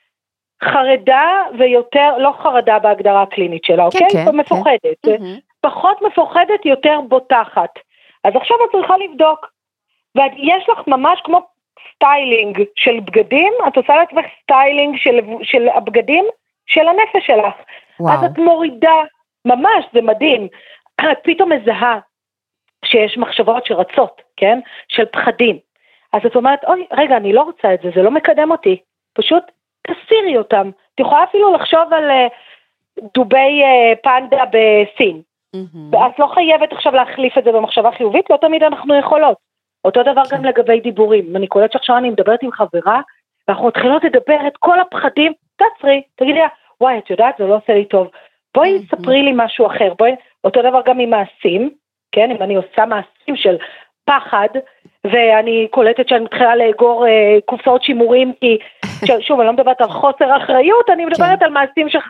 חרדה ויותר, לא חרדה בהגדרה הקלינית שלה, כן, אוקיי? כן, מפוחדת. כן. פחות מפוחדת, יותר בוטחת. אז עכשיו את צריכה לבדוק, ויש לך ממש כמו סטיילינג של בגדים, את עושה לעצמך סטיילינג של, של הבגדים של הנפש שלך. וואו. אז את מורידה, ממש, זה מדהים, את פתאום מזהה שיש מחשבות שרצות, כן? של פחדים. אז את אומרת, אוי, רגע, אני לא רוצה את זה, זה לא מקדם אותי, פשוט תסירי אותם. את יכולה אפילו לחשוב על uh, דובי uh, פנדה בסין. ואת לא חייבת עכשיו להחליף את זה במחשבה חיובית, לא תמיד אנחנו יכולות. אותו דבר גם לגבי דיבורים. אני קולט שעכשיו אני מדברת עם חברה, ואנחנו מתחילות לדבר את כל הפחדים, תעצרי, תגידי לה, וואי, את יודעת, זה לא עושה לי טוב. בואי ספרי לי משהו אחר. בואי, אותו דבר גם עם מעשים, כן, אם אני עושה מעשים של פחד, ואני קולטת שאני מתחילה לאגור אה, קופסאות שימורים, כי, שוב, אני לא מדברת על חוסר אחריות, אני מדברת על מעשים שלך,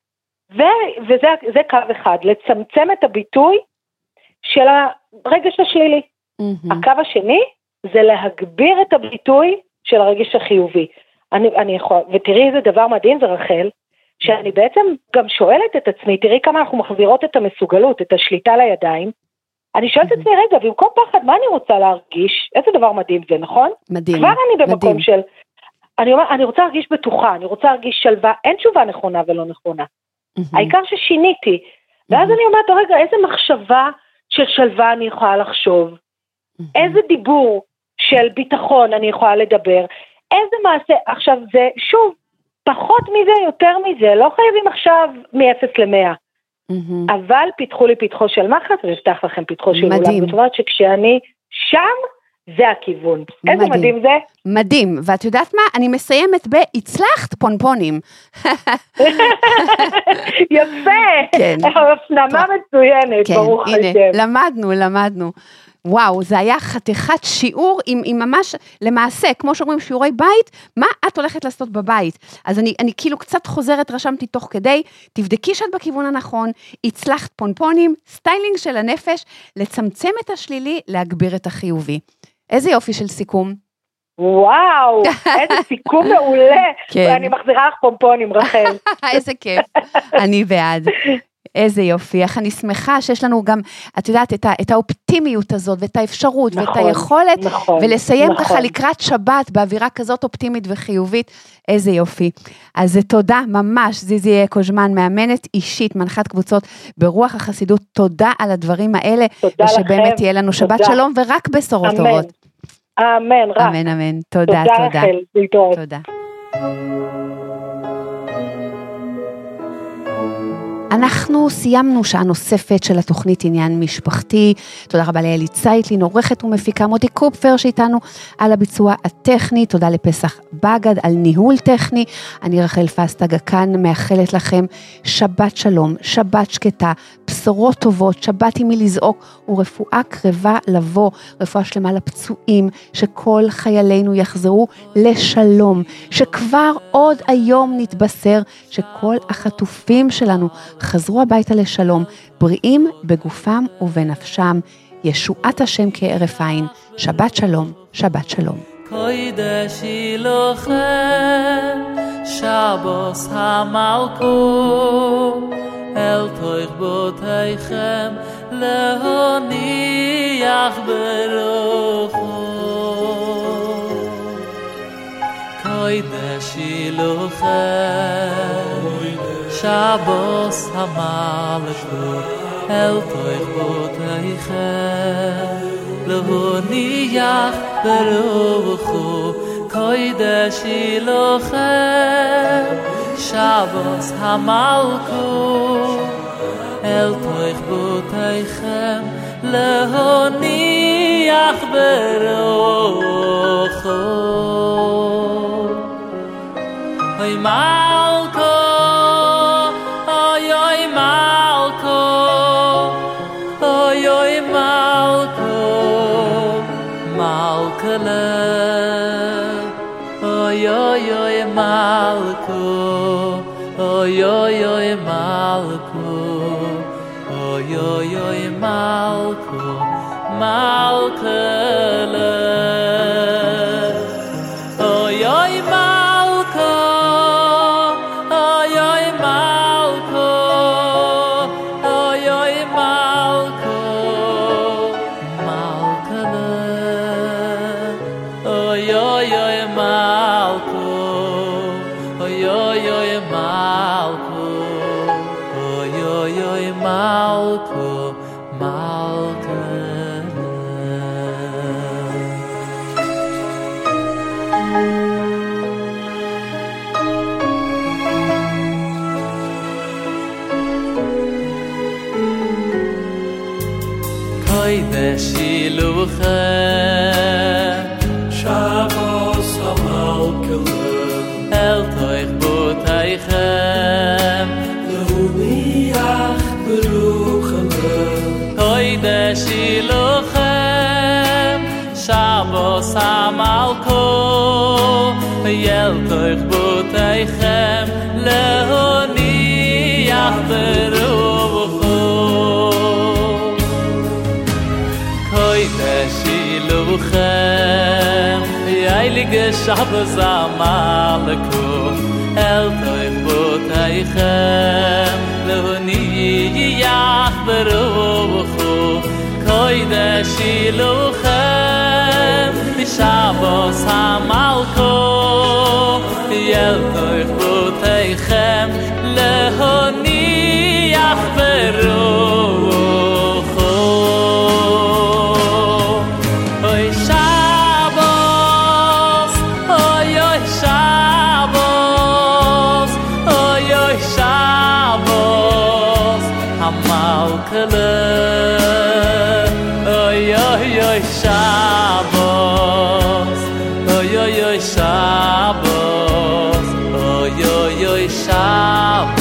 ו- וזה זה קו אחד, לצמצם את הביטוי של הרגש השלילי. Mm-hmm. הקו השני זה להגביר את הביטוי של הרגש החיובי. אני, אני יכול, ותראי איזה דבר מדהים זה רחל, שאני בעצם גם שואלת את עצמי, תראי כמה אנחנו מחזירות את המסוגלות, את השליטה לידיים, אני שואלת את עצמי, רגע, במקום פחד, מה אני רוצה להרגיש? איזה דבר מדהים זה, נכון? מדהים. כבר אני במקום מדהים. של, אני אומר, אני רוצה להרגיש בטוחה, אני רוצה להרגיש שלווה, אין תשובה נכונה ולא נכונה. העיקר ששיניתי, ואז אני אומרת, רגע, איזה מחשבה של שלווה אני יכולה לחשוב, איזה דיבור של ביטחון אני יכולה לדבר, איזה מעשה, עכשיו זה, שוב, פחות מזה, יותר מזה, לא חייבים עכשיו מ-אפס למאה, אבל פיתחו לי פיתחו של מחץ, ויפתח לכם פיתחו של אולם, זאת אומרת שכשאני שם, זה הכיוון. איזה מדהים זה? מדהים, ואת יודעת מה? אני מסיימת בהצלחת פונפונים. יפה, הפנמה מצוינת, ברוך השם. הנה, למדנו, למדנו. וואו, זה היה חתיכת שיעור עם, עם ממש, למעשה, כמו שאומרים שיעורי בית, מה את הולכת לעשות בבית? אז אני, אני כאילו קצת חוזרת, רשמתי תוך כדי, תבדקי שאת בכיוון הנכון, הצלחת פונפונים, סטיילינג של הנפש, לצמצם את השלילי, להגביר את החיובי. איזה יופי של סיכום. וואו, איזה סיכום מעולה. כן. ואני מחזירה לך פומפונים, רחל. איזה כיף, אני בעד. איזה יופי, איך אני שמחה שיש לנו גם, את יודעת, את, ה, את האופטימיות הזאת, ואת האפשרות, נכון, ואת היכולת, נכון, ולסיים נכון. ככה לקראת שבת, באווירה כזאת אופטימית וחיובית, איזה יופי. אז תודה ממש, זיזי קוז'מן, מאמנת אישית, מנחת קבוצות ברוח החסידות, תודה על הדברים האלה, ושבאמת תהיה לנו שבת תודה. שלום, ורק בשורות אמן. טובות. אמן, רק. אמן, אמן, תודה, תודה. תודה, רחל, להתראות. תודה. אנחנו סיימנו שעה נוספת של התוכנית עניין משפחתי. תודה רבה לאלי צייטלין, עורכת ומפיקה, מוטי קופפר שאיתנו על הביצוע הטכני, תודה לפסח בגד על ניהול טכני. אני רחל פסטג כאן מאחלת לכם שבת שלום, שבת שקטה, בשורות טובות, שבת עם מי לזעוק ורפואה קרבה לבוא, רפואה שלמה לפצועים, שכל חיילינו יחזרו לשלום, שכבר עוד היום נתבשר שכל החטופים שלנו חזרו הביתה לשלום, בריאים בגופם ובנפשם, ישועת השם כהרף עין. שבת שלום, שבת שלום. קודש אלוהיכם, שבוס המלכות, אל תוך בתיכם, להניח ברוחו. קודש אלוהיכם, שבוס המלכות, אל תוך בתיכם, להניח ברוחו. קודש אלוהיכם, שבוס המלכות, אל תוך בתיכם, להניח ברוחו. אוי מלכו, אוי אוי מלכו, אוי אוי מלכו, מלכלב. אוי אוי אוי מלכו, אוי אוי אוי מלכו, אוי אוי אוי מלכו, מלכלב. אוי אוי מלכו, אוי אוי מלכו, אוי אוי מלכו, מלכלב. אוי אוי אוי מלכו, אוי אוי אוי מלכו, אוי אוי אוי מלכו, מלכלב. קודש אלוהיכם, שבוס המלכות, אל תוך בתיכם, להניח ברוחו. קודש אלוהיכם, שבוס המלכות, אל תוך בתיכם, להניח ברוחו. קודש אלוהיכם, heilige Shabbos המלכות, אל תוך בתיכם, להניח ברוחו. קודש אלוהיכם, Shabbos המלכות, אל תוך בתיכם, להניח ברוחו. Oy oy oy Shabbos, oy oy oy Shabbos, oy oy oy Shabbos.